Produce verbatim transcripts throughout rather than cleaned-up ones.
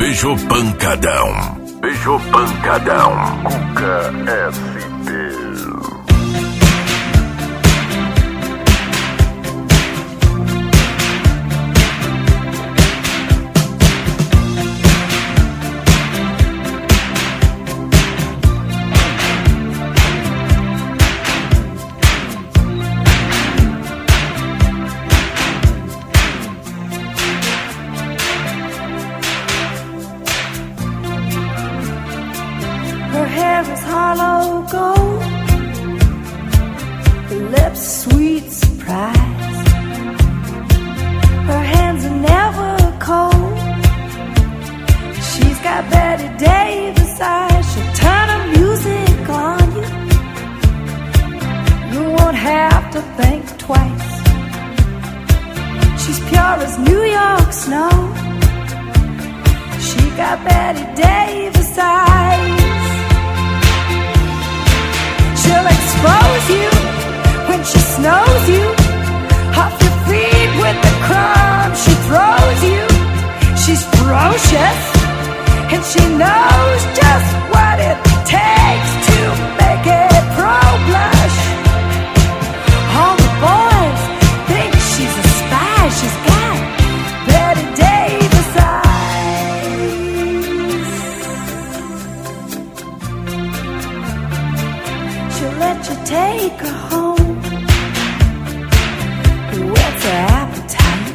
Beijo pancadão. Beijo pancadão. Cuca S P. Her hair is hollow gold, her lips sweet surprise. Her hands are never cold. She's got Betty Davis eyes. She'll turn her music on you. You won't have to think twice. She's pure as New York snow. She got Betty Davis eyes. She'll expose you when she snows you off your feet with the crumbs she throws you. She's ferocious and she knows just what it takes to make a pro blush. All the boys think she's a spy. She's got Betty Davis eyes. She'll let you take her home. Whet's her appetite?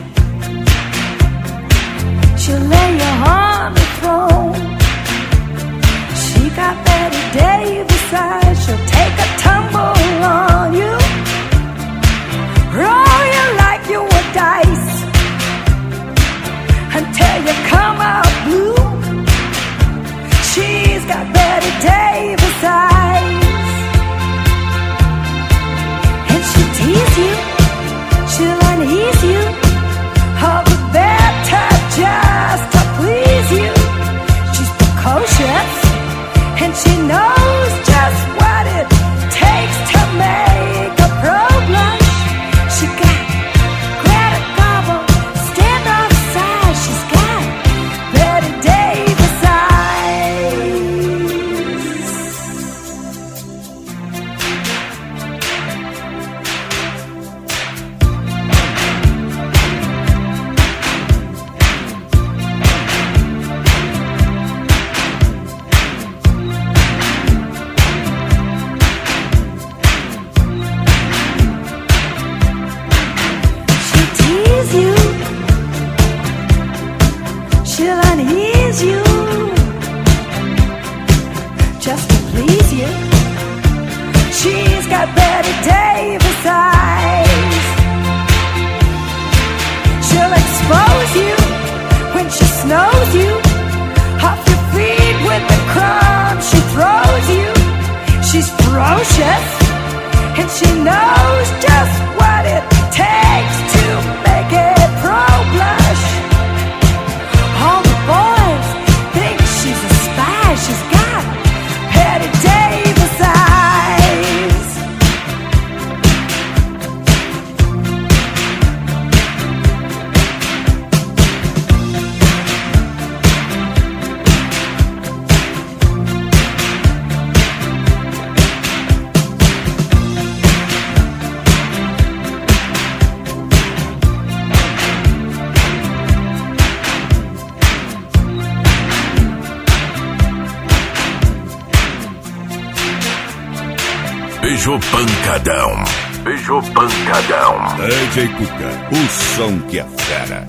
She'll lay you on the throne. She got Betty Davis eyes. She'll take a tumble on you, roll you like you were dice until you come out blue. She's got Betty Davis eyes. And she'll tease you, she'll unease you, all the better just to please you. She's precocious and she knows just what it takes to make a pro blush. She got Greta Garbo, stand off side. She's got Betty Davis eyes. She'll tease you, she'll unease you, just to please you. She's got Betty Davis eyes. She'll expose you when she snows you off your feet with the crumbs she throws you. She's ferocious and she knows just what it takes to make a pro blush. All the boys think she's a spy. She's got Betty Davis eyes. Beijo pancadão. Beijo pancadão. D J Cuca, o som que é fera.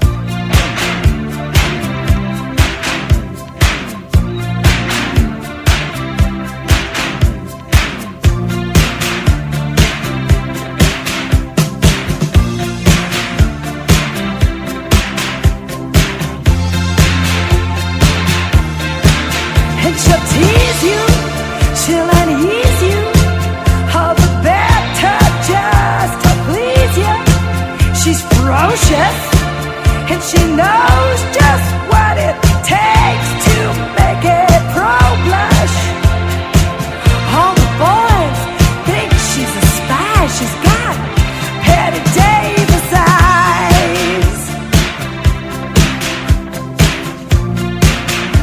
And she'll tease you, she'll unease you, all the better just to please you. She's ferocious and she knows just what it takes to make a pro blush. All the boys think she's a spy. She's got Betty Davis eyes.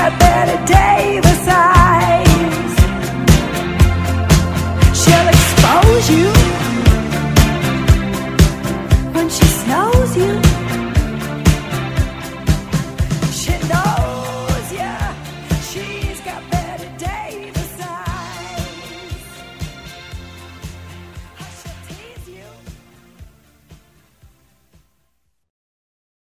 that Betty Davis